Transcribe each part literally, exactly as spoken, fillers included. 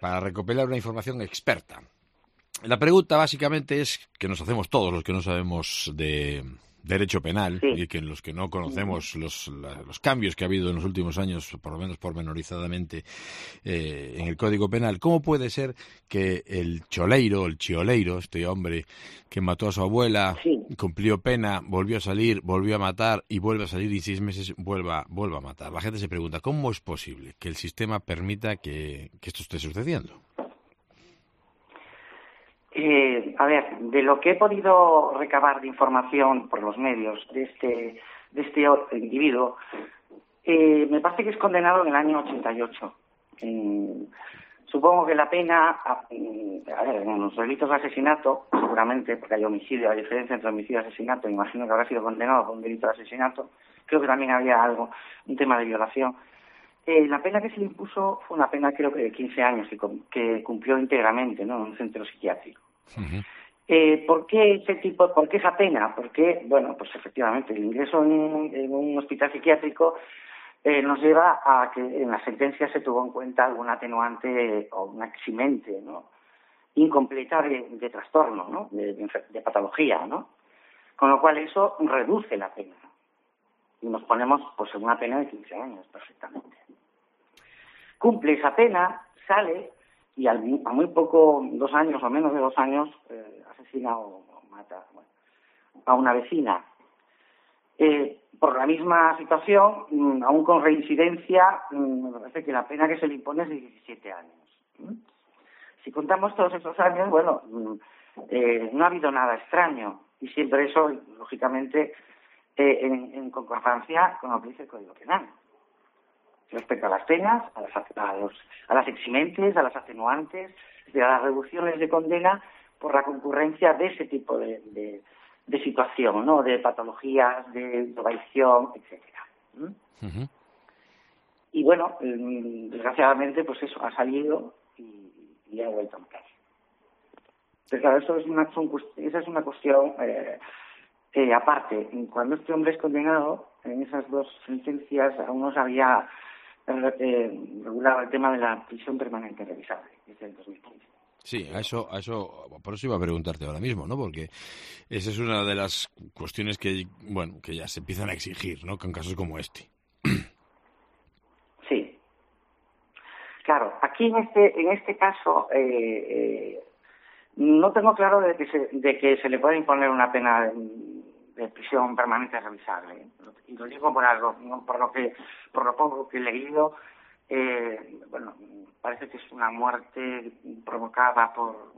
para recopilar una información experta. La pregunta básicamente es que nos hacemos todos los que no sabemos de derecho penal, sí, y que los que no conocemos los, la, los cambios que ha habido en los últimos años, por lo menos pormenorizadamente, eh, en el Código Penal. ¿Cómo puede ser que el choleiro, el chioleiro, este hombre que mató a su abuela, sí, cumplió pena, volvió a salir, volvió a matar y vuelve a salir y seis meses vuelva, vuelva a matar? La gente se pregunta, ¿cómo es posible que el sistema permita que, que esto esté sucediendo? Eh, a ver, de lo que he podido recabar de información por los medios de este de este individuo, eh, me parece que es condenado en el año ochenta y ocho. Eh, supongo que la pena, a, a ver, en los delitos de asesinato, seguramente, porque hay homicidio, hay diferencia entre homicidio y asesinato, imagino que habrá sido condenado por un delito de asesinato, creo que también había algo, un tema de violación. Eh, la pena que se le impuso fue una pena, creo que de quince años, que, que cumplió íntegramente, ¿no?, en un centro psiquiátrico. Uh-huh. Eh, ¿Por qué ese tipo, por qué esa pena? Porque, bueno, pues efectivamente, el ingreso en, en un hospital psiquiátrico eh, nos lleva a que en la sentencia se tuvo en cuenta algún atenuante o una eximente, ¿no?, incompleta de, de trastorno, ¿no?, de, de, de patología, ¿no? Con lo cual eso reduce la pena. Y nos ponemos pues en una pena de quince años perfectamente. Cumple esa pena, sale y al, a muy poco, dos años o menos de dos años, eh, asesina o, o mata, bueno, a una vecina. Eh, por la misma situación, mmm, aún con reincidencia, mmm, me parece que la pena que se le impone es de diecisiete años. ¿Mm? Si contamos todos esos años, bueno, mmm, eh, no ha habido nada extraño y siempre eso, lógicamente, Eh, en, en concordancia con lo que dice el Código Penal respecto a las penas, a las, a los, a las eximentes, a las atenuantes, a las reducciones de condena por la concurrencia de ese tipo de, de, de situación, ¿no?, de patologías, de drogadicción, etcétera. ¿Mm? Uh-huh. Y bueno, desgraciadamente, pues eso, ha salido y, y ha vuelto a matar. Pero claro, eso es una, son, esa es una cuestión eh, Eh, aparte, cuando este hombre es condenado, en esas dos sentencias aún no se había eh, regulado el tema de la prisión permanente revisable, desde el dos mil quince. Sí, a eso, a eso, por eso iba a preguntarte ahora mismo, ¿no? Porque esa es una de las cuestiones que, bueno, que ya se empiezan a exigir, ¿no?, con casos como este. Sí. Claro, aquí en este, en este caso, eh, eh, no tengo claro de que se, de que se le pueda imponer una pena de, de prisión permanente revisable. Y lo digo por algo, no por lo que, por lo poco que he leído. Eh, bueno, parece que es una muerte provocada por,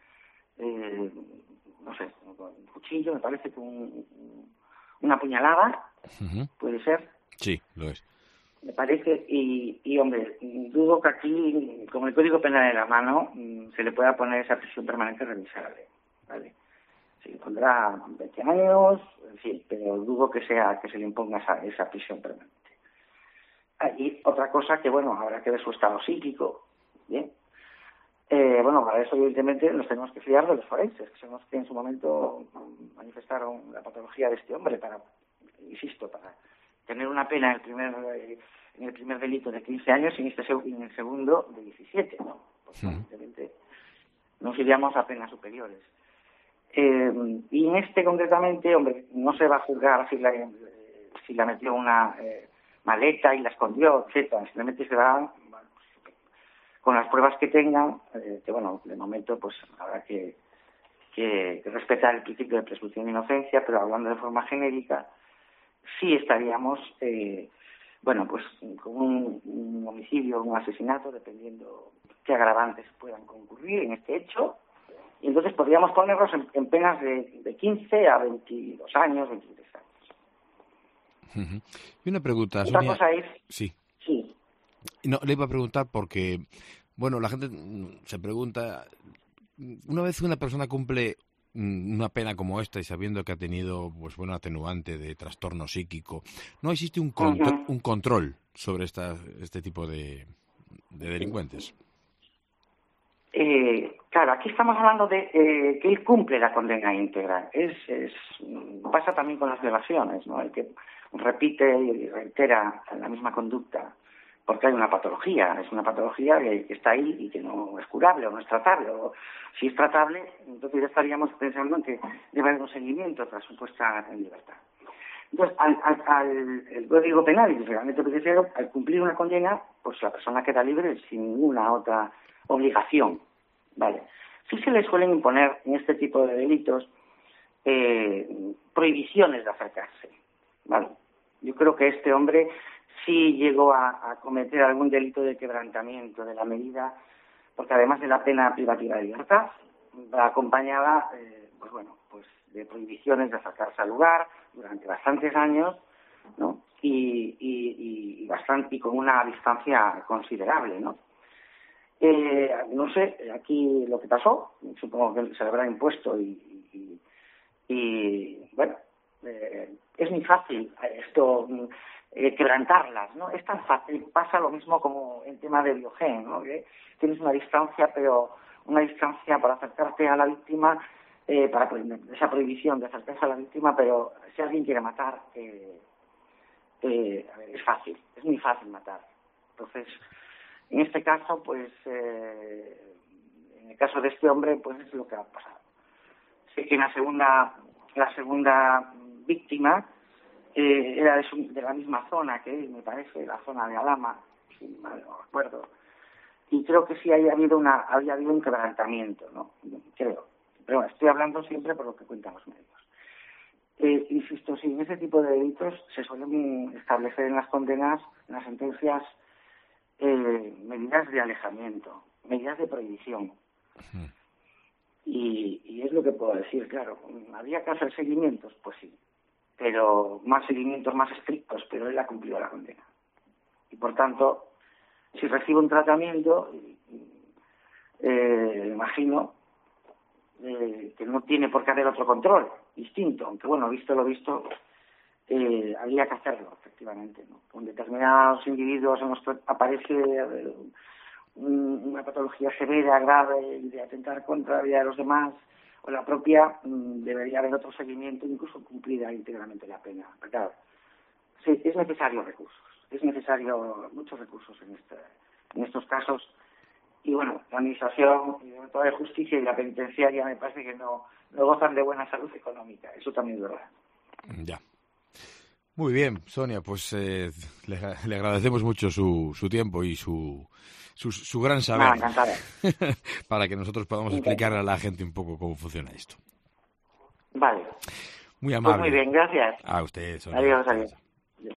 eh, no sé, con un cuchillo, me parece que un, una puñalada, uh-huh, puede ser. Sí, lo es. Me parece, y, y hombre, dudo que aquí, con el Código Penal en la mano, se le pueda poner esa prisión permanente revisable, ¿vale? Se le pondrá veinte años, en fin, pero dudo que sea que se le imponga esa, esa prisión permanente. Ah, y otra cosa que, bueno, habrá que ver su estado psíquico, ¿bien? Eh, bueno, para eso, evidentemente, nos tenemos que fiar de los forenses, que son los que en su momento manifestaron la patología de este hombre, para, insisto, para tener una pena en el primer eh, en el primer delito de quince años y en, este, en el segundo de diecisiete, ¿no? Pues, sí, evidentemente nos iríamos a penas superiores. Eh, y en este concretamente, hombre, no se va a juzgar si la, si la metió una eh, maleta y la escondió, etcétera. Simplemente se va, bueno, pues, con las pruebas que tengan, eh, que bueno, de momento pues habrá que, que, que respetar el principio de presunción de inocencia, pero hablando de forma genérica, sí estaríamos, eh, bueno, pues con un, un homicidio, un asesinato, dependiendo qué agravantes puedan concurrir en este hecho, y entonces podríamos ponerlos en, en penas de, de quince a veintidós años, veintitrés años. Uh-huh. Y una pregunta, Otra Sonia. cosa es... Sí. Sí. No, le iba a preguntar porque, bueno, la gente se pregunta, una vez una persona cumple una pena como esta y sabiendo que ha tenido, pues bueno, atenuante de trastorno psíquico, ¿no existe un, contro- uh-huh. un control sobre esta, este tipo de, de delincuentes? Eh, claro, aquí estamos hablando de eh, que él cumple la condena íntegra. Es, es, pasa también con las violaciones, ¿no? El que repite y reitera la misma conducta porque hay una patología, es una patología que, que está ahí y que no es curable o no es tratable. O, si es tratable, entonces ya estaríamos pensando en que debe haber un seguimiento tras su puesta en libertad. Entonces, al, al, al el Código Penal y el Reglamento Penitenciario, al cumplir una condena, pues la persona queda libre sin ninguna otra obligación, ¿vale? Sí se le suelen imponer en este tipo de delitos eh, prohibiciones de acercarse, ¿vale? Yo creo que este hombre sí llegó a, a cometer algún delito de quebrantamiento de la medida, porque además de la pena privativa de libertad, va acompañada, eh, pues bueno, pues de prohibiciones de acercarse al lugar durante bastantes años, ¿no? Y, y, y bastante y con una distancia considerable, ¿no? Eh, no sé, aquí lo que pasó, supongo que se le habrá impuesto y, y, y bueno, eh, es muy fácil esto. Eh, quebrantarlas, ¿no? Es tan fácil, pasa lo mismo como el tema de Biogen, ¿no? Que tienes una distancia, pero una distancia para acercarte a la víctima, eh, para esa prohibición de acercarse a la víctima, pero si alguien quiere matar, eh, eh, a ver, es fácil, es muy fácil matar. Entonces, en este caso, pues, eh, en el caso de este hombre, pues es lo que ha pasado. Sé que en la segunda, la segunda víctima Eh, era de, su, de la misma zona que él, me parece, la zona de Alhama, si mal no recuerdo, y creo que sí había habido una había habido un quebrantamiento, ¿no? Creo, pero bueno, estoy hablando siempre por lo que cuentan los medios. Eh, insisto, sí, en ese tipo de delitos se suelen establecer en las condenas, en las sentencias, eh, medidas de alejamiento, medidas de prohibición. Uh-huh. y, y es lo que puedo decir, claro, ¿habría que hacer seguimientos? Pues sí, pero más seguimientos más estrictos, pero él ha cumplido la condena. Y por tanto, si recibe un tratamiento, eh, imagino eh, que no tiene por qué haber otro control distinto, aunque bueno, visto lo visto, eh, habría que hacerlo, efectivamente, ¿no? Con determinados individuos en los que aparece eh, un, una patología severa, grave, y de atentar contra la vida de los demás, o la propia, mmm, debería haber otro seguimiento, incluso cumplida íntegramente la pena. Pero claro, sí, es necesario recursos, es necesario muchos recursos en, este, en estos casos. Y bueno, la Administración y sobre todo de Justicia y la Penitenciaria me parece que no, no gozan de buena salud económica, eso también es verdad. Ya. Muy bien, Sonia, pues eh, le, le agradecemos mucho su, su tiempo y su, su, su gran saber. No, encantada. Para que nosotros podamos explicarle a la gente un poco cómo funciona esto. Vale. Muy amable. Pues muy bien, gracias. A usted, Sonia. Adiós, adiós.